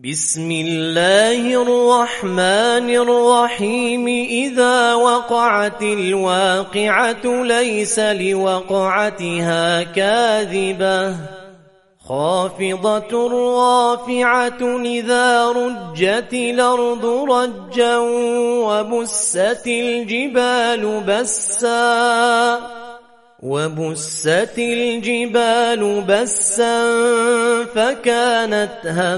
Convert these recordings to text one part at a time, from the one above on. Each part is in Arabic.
بسم الله الرحمن الرحيم إذا وقعت الواقعة ليس لوقعتها كاذبة خافضة رافعة إذا رجت الأرض رجا وبست الجبال بسا فكانت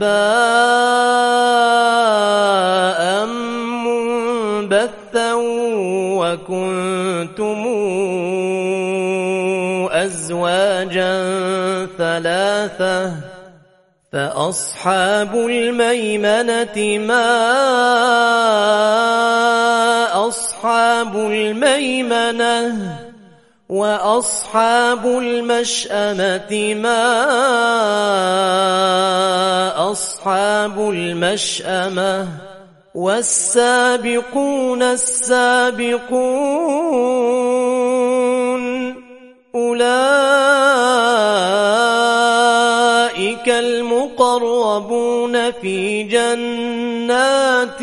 هباء منبثا وكنتم أزواجا ثلاثة فأصحاب الميمنة ما أصحاب الميمنة وأصحاب المشأمة ما أصحاب المشأمة والسابقون السابقون أولئك المقربون في جنات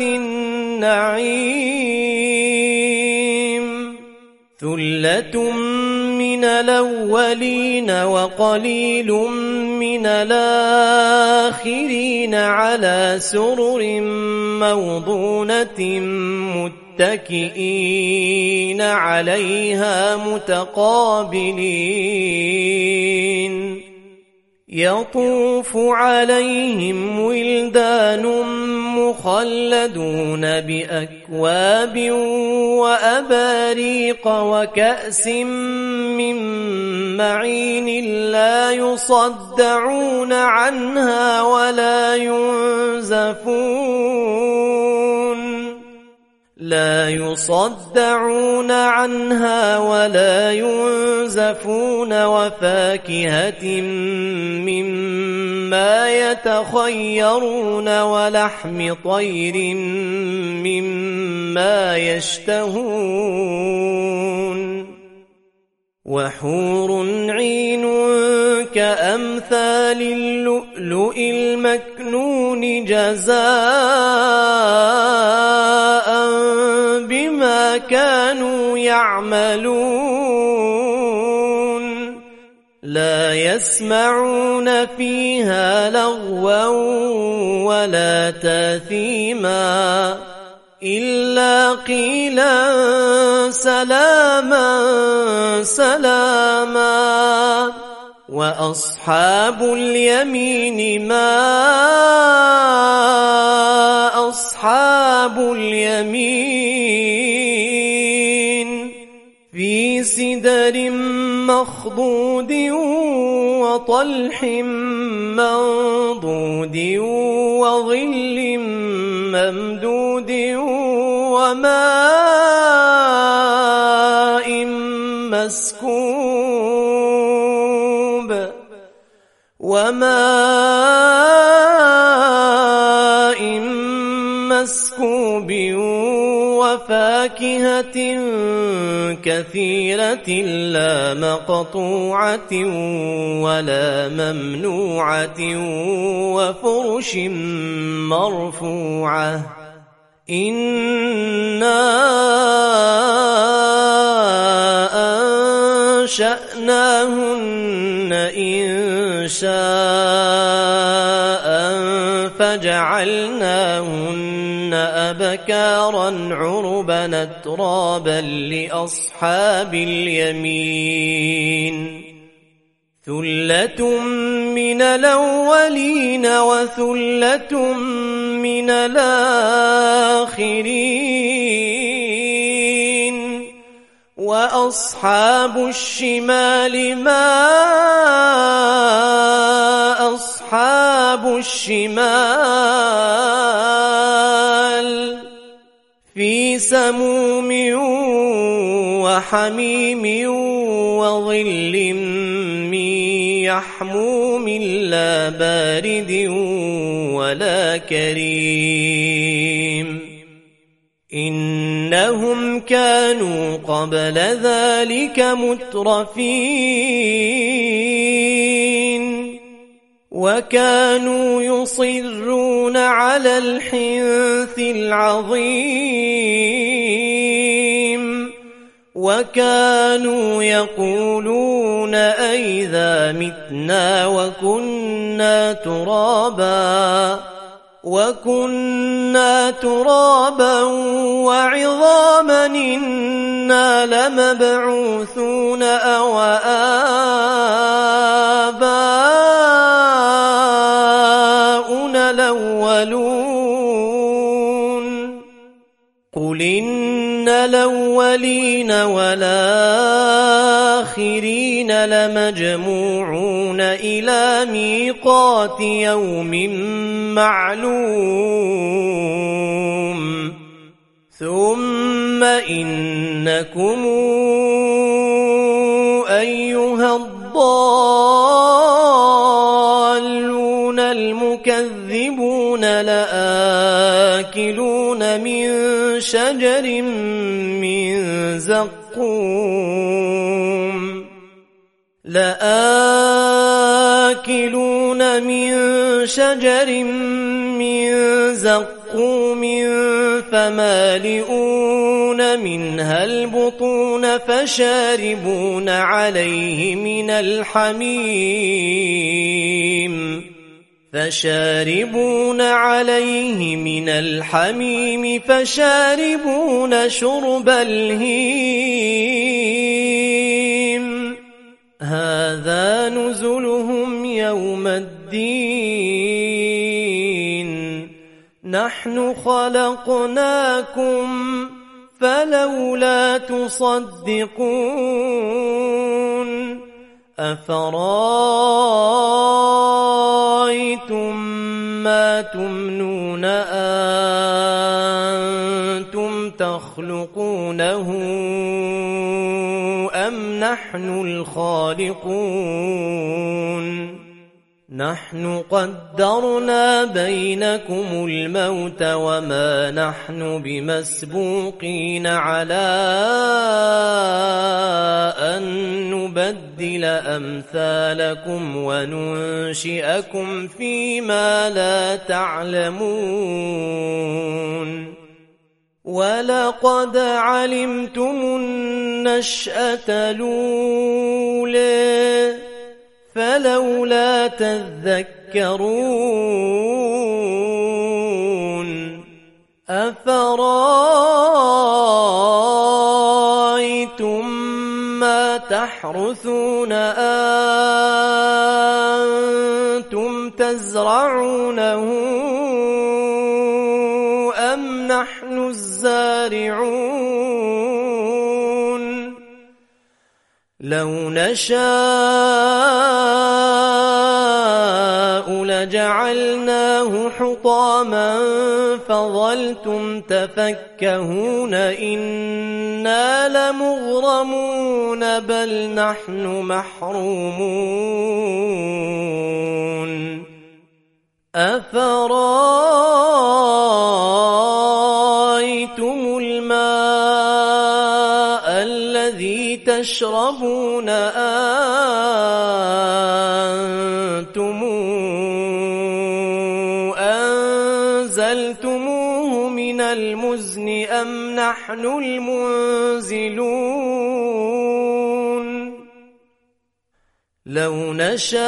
النعيم ثلة من الأولين وقليل من الآخرين على سرر موضونة متكئين عليها متقابلين يطوف عليهم ولدان مخلدون بأكواب وأباريق وكأس من معين لا يصدعون عنها ولا ينزفون وفاكهة مما يتخيرون ولحم طير مما يشتهون وحور عين كأمثال اللؤلؤ المكنون جزاء بما كانوا يعملون لا يسمعون فيها لغوا ولا تاثيما إلا قيلا سلاما سلاما وأصحاب اليمين ما أصحاب اليمين في سدر مخضود وطلح منضود وظل ممدود وماء مسكوب وفاكهة كثيرة لا مقطوعة ولا ممنوعة وفرش مرفوعة إنا أنشأناهن إنشاء فجعلناهن أبكارا عربا أترابا لأصحاب اليمين ثلة من الأولين وثلة من الآخرين وأصحاب الشمال ما أصحاب الشمال في سموم وحميم وظل من يحموم لا بارد ولا كريم إنهم كانوا قبل ذلك مترفين وكانوا يصرون على الحنث العظيم وكانوا يقولون أئذا متنا وكنا ترابا وعظاما إنا لمبعوثون أو آباؤنا الأولون قل إن الأولين والآخرين لمجموعون إلى ميقات يوم معلوم ثم إنكم أيها الضالون المكذبون لآكلون من شجر من زقوم فمالئون منها البطون فشاربون عليه من الحميم فشاربون شرب الهيم هذا نزلهم يوم الدين نحن خلقناكم فلولا تصدقون أفرأيتم ما تمنون أنتم تخلقونه أم نحن الخالقون نحن قدرنا بينكم الموت وما نحن بمسبوقين على أن نبدل أمثالكم وننشئكم فيما لا تعلمون ولقد علمتم النشأة الأولى فلولا تذكرون أفرأيتم ما تحرثون أنتم تزرعونه أم نحن الزارعون لو نشاء لجعلناه حطاما فظلتم تفكهون إنا لمغرمون بل نحن محرومون أفرأيتم الماء الذي تشربون أنتم أنزلتموه من المزن أم نحن المنزلون لو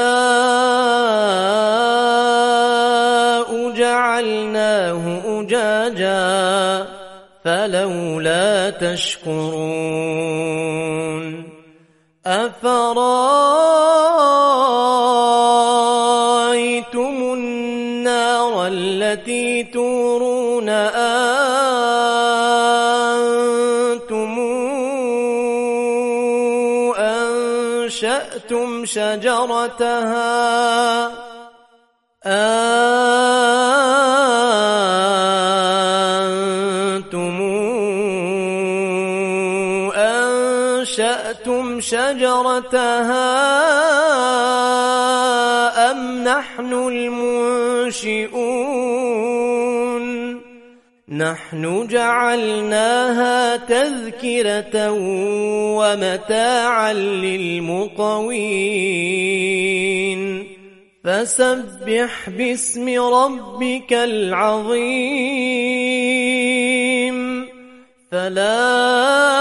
نشاء جعلناه أجاجا فلولا تشكرون أفرأيتم النار التي تورون أنتم أنشأتم شجرتها أم نحن المنشئون نحن جعلناها تذكرة ومتاعا للمقوين فسبح باسم ربك العظيم فلا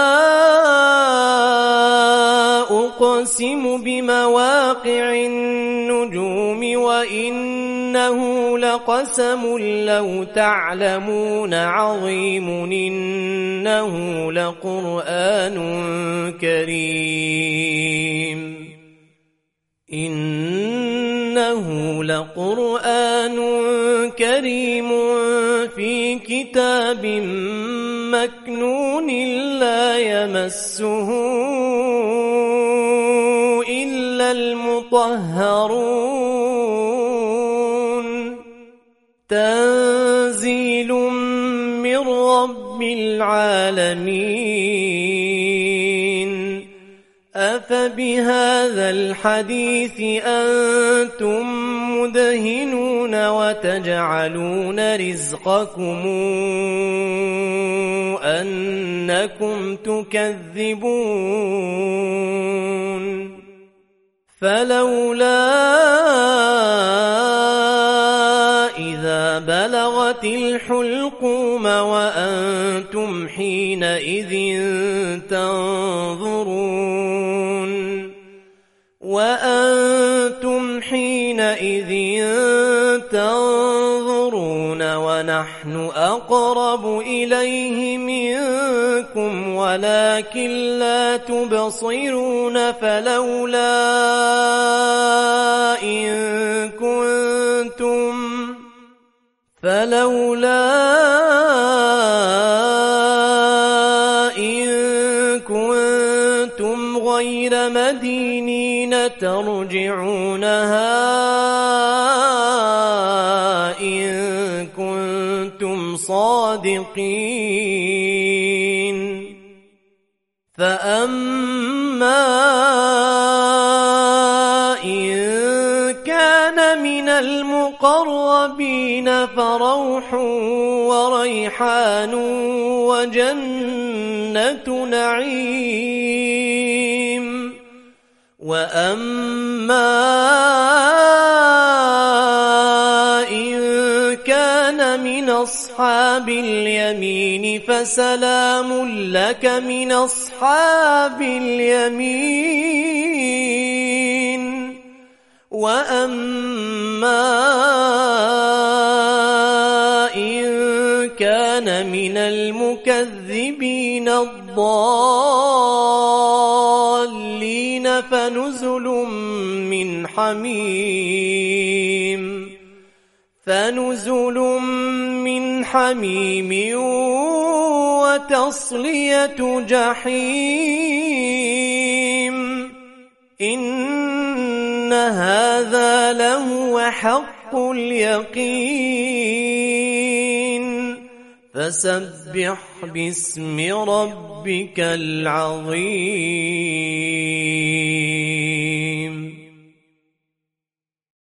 أقسم بمواقع النجوم وإنه لقسم لو تعلمون عظيم إنه لقرآن كريم في كتاب مكنون لا يمسه إلا المطهرون تنزيل من رب العالمين أفبهذا الحديث أنتم مدهنون وتجعلون رزقكم أنكم تكذبون فلولا إذا بلغت الحلقوم وأنتم حينئذ تنظرون ونحن أقرب إليه منكم ولكن لا تبصرون فلولا إن كنتم غير مدينين ترجعونها إن كنتم صادقين فأما إن كان من المقربين فروح وريحان وجنة نعيم وأما إن كان من أصحاب اليمين فسلام لك من أصحاب اليمين وأما إن كان من المكذبين الضالين فنزل من حميم وتصلية جحيم إن هذا لهو حق اليقين فسبح باسم ربك العظيم